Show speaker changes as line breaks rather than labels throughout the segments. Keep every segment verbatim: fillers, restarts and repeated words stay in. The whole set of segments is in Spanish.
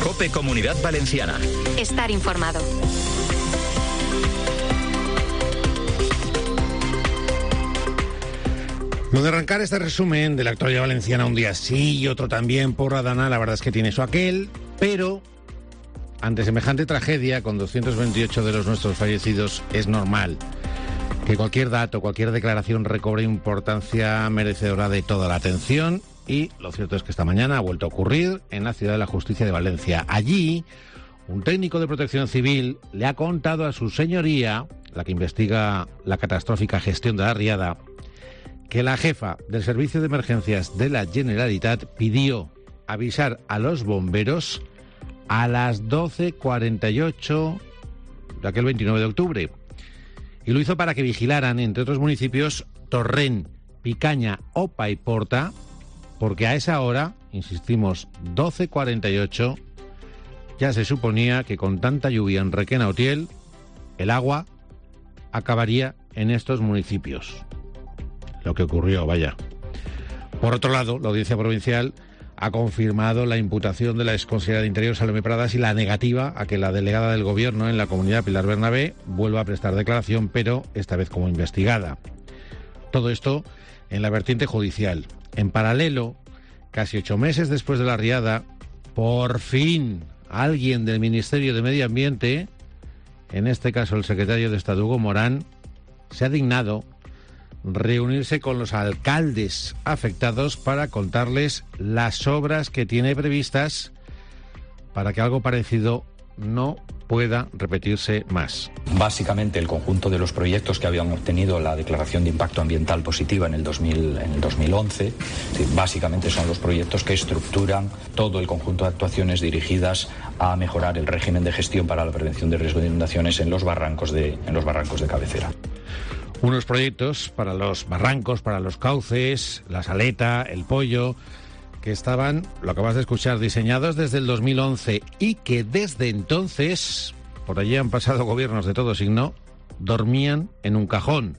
COPE Comunidad Valenciana.
Estar informado.
Lo de arrancar este resumen de la actualidad valenciana un día sí y otro también por Adana, la verdad es que tiene eso aquel, pero ante semejante tragedia, con doscientos veintiocho de los nuestros fallecidos, es normal que cualquier dato, cualquier declaración recobre importancia merecedora de toda la atención, y lo cierto es que esta mañana ha vuelto a ocurrir en la Ciudad de la Justicia de Valencia. Allí, un técnico de Protección Civil le ha contado a su señoría, la que investiga la catastrófica gestión de la riada, que la jefa del Servicio de Emergencias de la Generalitat pidió avisar a los bomberos a las doce cuarenta y ocho de aquel veintinueve de octubre. Y lo hizo para que vigilaran, entre otros municipios, Torrent, Picaña, Opa y Porta, porque a esa hora, insistimos, doce cuarenta y ocho, ya se suponía que con tanta lluvia en Requena Utiel, el agua acabaría en estos municipios. Lo que ocurrió, vaya. Por otro lado, la Audiencia Provincial ha confirmado la imputación de la exconsejera de Interior, Salomé Pradas, y la negativa a que la delegada del Gobierno en la comunidad, Pilar Bernabé, vuelva a prestar declaración, pero esta vez como investigada. Todo esto en la vertiente judicial. En paralelo, casi ocho meses después de la riada, por fin alguien del Ministerio de Medio Ambiente, en este caso el secretario de Estado Hugo Morán, se ha dignado reunirse con los alcaldes afectados para contarles las obras que tiene previstas para que algo parecido no pueda repetirse más.
Básicamente el conjunto de los proyectos que habían obtenido la declaración de impacto ambiental positiva en el, dos mil, en el dos mil once, sí, básicamente son los proyectos que estructuran todo el conjunto de actuaciones dirigidas a mejorar el régimen de gestión para la prevención de riesgo de inundaciones en los barrancos de, en los barrancos de cabecera.
Unos proyectos para los barrancos, para los cauces, la saleta, el pollo, que estaban, lo acabas de escuchar, diseñados desde el dos mil once y que desde entonces, por allí han pasado gobiernos de todo signo, dormían en un cajón.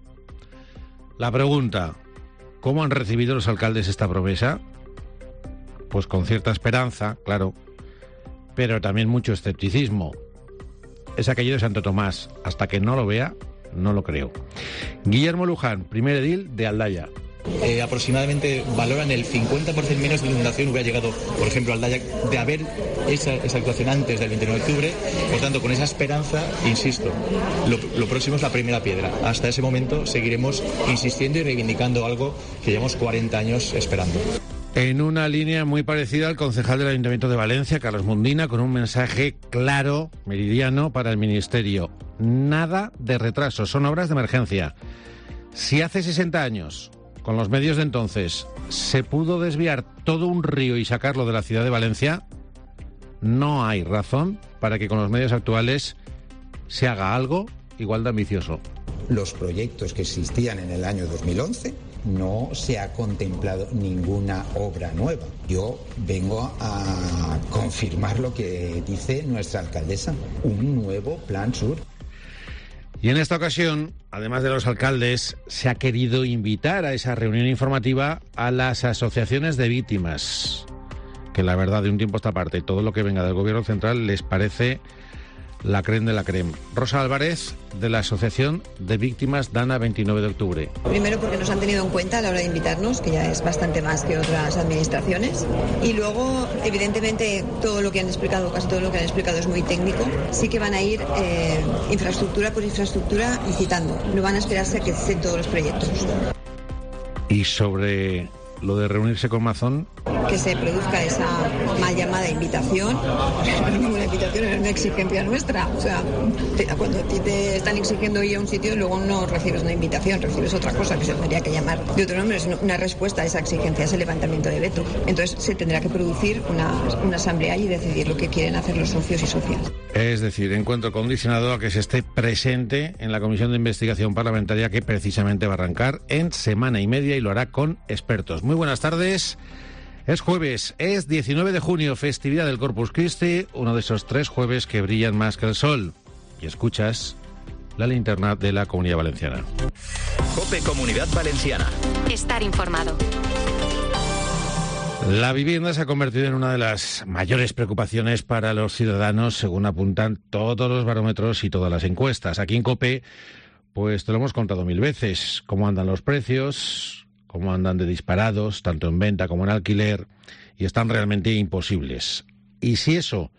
La pregunta, ¿cómo han recibido los alcaldes esta promesa? Pues con cierta esperanza, claro, pero también mucho escepticismo. Es aquello de Santo Tomás, hasta que no lo vea, no lo creo. Guillermo Luján, primer edil de Aldaya.
Eh, aproximadamente valoran el cincuenta por ciento menos de inundación hubiera llegado, por ejemplo, a Aldaya, de haber esa, esa actuación antes del veintinueve de octubre. Por tanto, con esa esperanza, insisto, lo, lo próximo es la primera piedra. Hasta ese momento seguiremos insistiendo y reivindicando algo que llevamos cuarenta años esperando.
En una línea muy parecida al concejal del Ayuntamiento de Valencia, Carlos Mundina, con un mensaje claro, meridiano para el Ministerio. Nada de retraso, son obras de emergencia. Si hace sesenta años, con los medios de entonces, se pudo desviar todo un río y sacarlo de la ciudad de Valencia, no hay razón para que con los medios actuales se haga algo igual de ambicioso.
Los proyectos que existían en el año dos mil once, no se ha contemplado ninguna obra nueva. Yo vengo a confirmar lo que dice nuestra alcaldesa, un nuevo Plan Sur.
Y en esta ocasión, además de los alcaldes, se ha querido invitar a esa reunión informativa a las asociaciones de víctimas, que la verdad, de un tiempo a esta parte, todo lo que venga del Gobierno Central les parece la creme de la creme. Rosa Álvarez, de la Asociación de Víctimas Dana veintinueve de octubre.
Primero porque nos han tenido en cuenta a la hora de invitarnos, que ya es bastante más que otras administraciones. Y luego, evidentemente, todo lo que han explicado, casi todo lo que han explicado es muy técnico. Sí que van a ir eh, infraestructura por infraestructura licitando. No van a esperarse a que estén todos los proyectos.
Y sobre lo de reunirse con Mazón,
que se produzca esa mal llamada invitación. No es ninguna invitación, es una exigencia nuestra. O sea, cuando a ti te están exigiendo ir a un sitio, luego no recibes una invitación, recibes otra cosa que se tendría que llamar de otro nombre. Es una respuesta a esa exigencia, es el levantamiento de veto. Entonces se tendrá que producir una, una asamblea y decidir lo que quieren hacer los socios y socias.
Es decir, encuentro condicionado a que se esté presente en la comisión de investigación parlamentaria que precisamente va a arrancar en semana y media y lo hará con expertos. Muy buenas tardes. Es jueves, es diecinueve de junio, festividad del Corpus Christi, uno de esos tres jueves que brillan más que el sol. Y escuchas la linterna de la Comunidad Valenciana.
COPE Comunidad Valenciana.
Estar informado.
La vivienda se ha convertido en una de las mayores preocupaciones para los ciudadanos, según apuntan todos los barómetros y todas las encuestas. Aquí en COPE, pues te lo hemos contado mil veces, cómo andan los precios, cómo andan de disparados, tanto en venta como en alquiler, y están realmente imposibles. Y si eso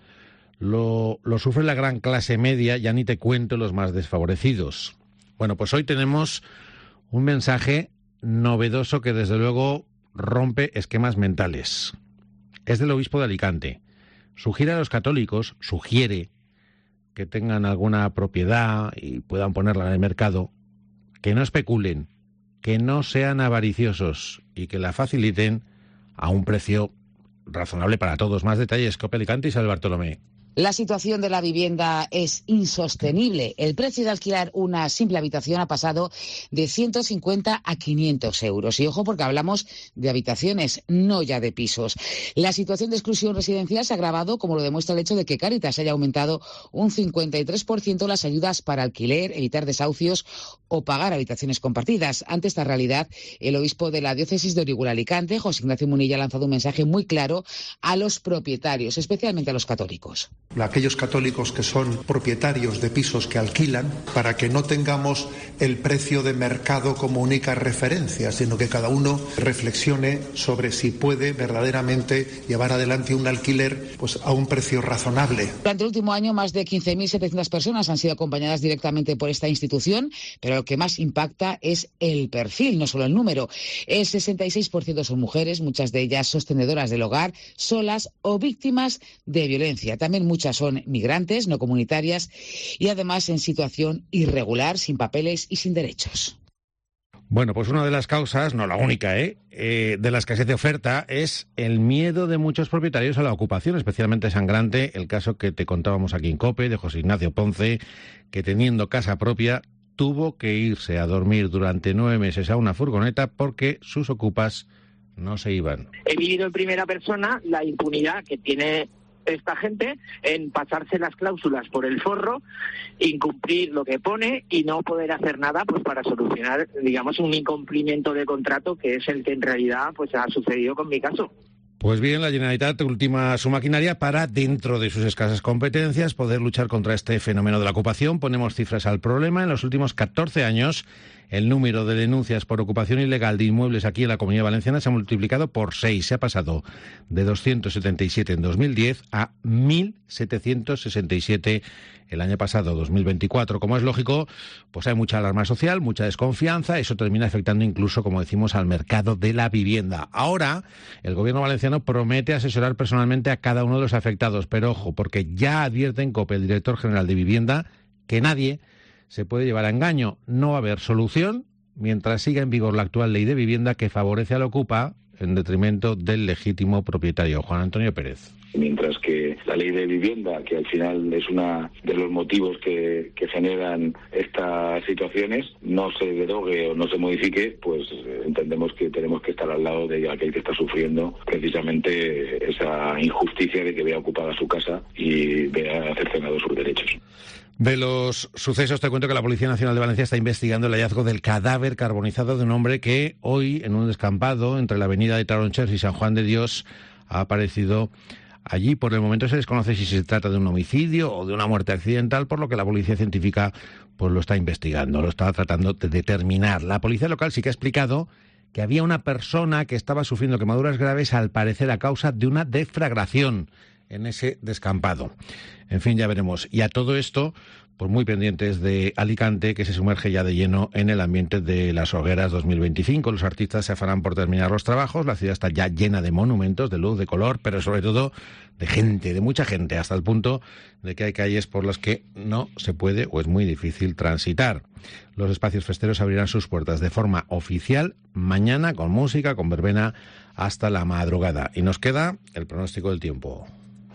lo, lo sufre la gran clase media, ya ni te cuento los más desfavorecidos. Bueno, pues hoy tenemos un mensaje novedoso que desde luego rompe esquemas mentales. Es del obispo de Alicante. Sugiere a los católicos, sugiere que tengan alguna propiedad y puedan ponerla en el mercado, que no especulen, que no sean avariciosos y que la faciliten a un precio razonable para todos. Más detalles, COPE Alicante y Isabel Bartolomé.
La situación de la vivienda es insostenible. El precio de alquilar una simple habitación ha pasado de ciento cincuenta a quinientos euros. Y ojo, porque hablamos de habitaciones, no ya de pisos. La situación de exclusión residencial se ha agravado, como lo demuestra el hecho de que Cáritas haya aumentado un cincuenta y tres por ciento las ayudas para alquiler, evitar desahucios o pagar habitaciones compartidas. Ante esta realidad, el obispo de la diócesis de Orihuela-Alicante, José Ignacio Munilla, ha lanzado un mensaje muy claro a los propietarios, especialmente a los católicos.
A aquellos católicos que son propietarios de pisos que alquilan, para que no tengamos el precio de mercado como única referencia, sino que cada uno reflexione sobre si puede verdaderamente llevar adelante un alquiler pues a un precio razonable.
Durante el último año, más de quince mil setecientas personas han sido acompañadas directamente por esta institución, pero lo que más impacta es el perfil, no solo el número. El sesenta y seis por ciento son mujeres, muchas de ellas sostenedoras del hogar, solas o víctimas de violencia. También muchas son migrantes, no comunitarias y además en situación irregular, sin papeles y sin derechos.
Bueno, pues una de las causas, no la única, ¿eh? Eh, de la escasez de oferta es el miedo de muchos propietarios a la ocupación, especialmente sangrante el caso que te contábamos aquí en COPE de José Ignacio Ponce, que teniendo casa propia tuvo que irse a dormir durante nueve meses a una furgoneta porque sus ocupas no se iban.
He vivido en primera persona la impunidad que tiene esta gente en pasarse las cláusulas por el forro, incumplir lo que pone y no poder hacer nada pues para solucionar, digamos, un incumplimiento de contrato que es el que en realidad pues ha sucedido con mi caso.
Pues bien, la Generalitat ultima su maquinaria para, dentro de sus escasas competencias, poder luchar contra este fenómeno de la ocupación. Ponemos cifras al problema. En los últimos catorce años, el número de denuncias por ocupación ilegal de inmuebles aquí en la Comunidad Valenciana se ha multiplicado por seis. Se ha pasado de doscientos setenta y siete en dos mil diez a mil setecientos sesenta y siete el año pasado, dos mil veinticuatro. Como es lógico, pues hay mucha alarma social, mucha desconfianza. Eso termina afectando incluso, como decimos, al mercado de la vivienda. Ahora, el gobierno valenciano promete asesorar personalmente a cada uno de los afectados. Pero ojo, porque ya advierte en COPE el director general de Vivienda que nadie se puede llevar a engaño. No va a haber solución mientras siga en vigor la actual ley de vivienda que favorece al ocupa en detrimento del legítimo propietario. Juan Antonio Pérez.
Mientras que la ley de vivienda, que al final es uno de los motivos que, que generan estas situaciones, no se derogue o no se modifique, pues entendemos que tenemos que estar al lado de aquel que está sufriendo precisamente esa injusticia de que vea ocupada su casa y vea cercenados sus derechos.
De los sucesos te cuento que la Policía Nacional de Valencia está investigando el hallazgo del cadáver carbonizado de un hombre que hoy, en un descampado entre la avenida de Taronchers y San Juan de Dios, ha aparecido allí. Por el momento se desconoce si se trata de un homicidio o de una muerte accidental, por lo que la policía científica pues lo está investigando, lo está tratando de determinar. La policía local sí que ha explicado que había una persona que estaba sufriendo quemaduras graves, al parecer a causa de una deflagración en ese descampado. En fin, ya veremos. Y a todo esto, pues muy pendientes de Alicante, que se sumerge ya de lleno en el ambiente de las hogueras dos mil veinticinco. Los artistas se afanan por terminar los trabajos. La ciudad está ya llena de monumentos, de luz, de color, pero sobre todo de gente, de mucha gente, hasta el punto de que hay calles por las que no se puede o es muy difícil transitar. Los espacios festeros abrirán sus puertas de forma oficial mañana, con música, con verbena, hasta la madrugada. Y nos queda el pronóstico del tiempo.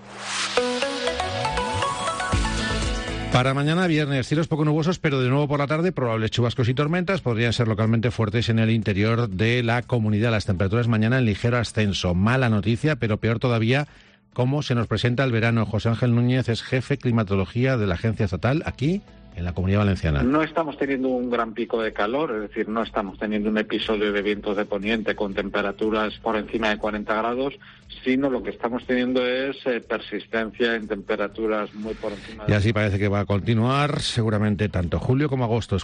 Para mañana viernes, cielos poco nubosos, pero de nuevo por la tarde probables chubascos y tormentas. Podrían ser localmente fuertes en el interior de la comunidad. Las temperaturas mañana en ligero ascenso. Mala noticia, pero peor todavía, cómo se nos presenta el verano. José Ángel Núñez es jefe climatología de la Agencia Estatal aquí en la Comunidad Valenciana.
No estamos teniendo un gran pico de calor, es decir, no estamos teniendo un episodio de vientos de poniente con temperaturas por encima de cuarenta grados, sino lo que estamos teniendo es eh, persistencia en temperaturas muy por encima de...
Y así parece que va a continuar seguramente tanto julio como agosto.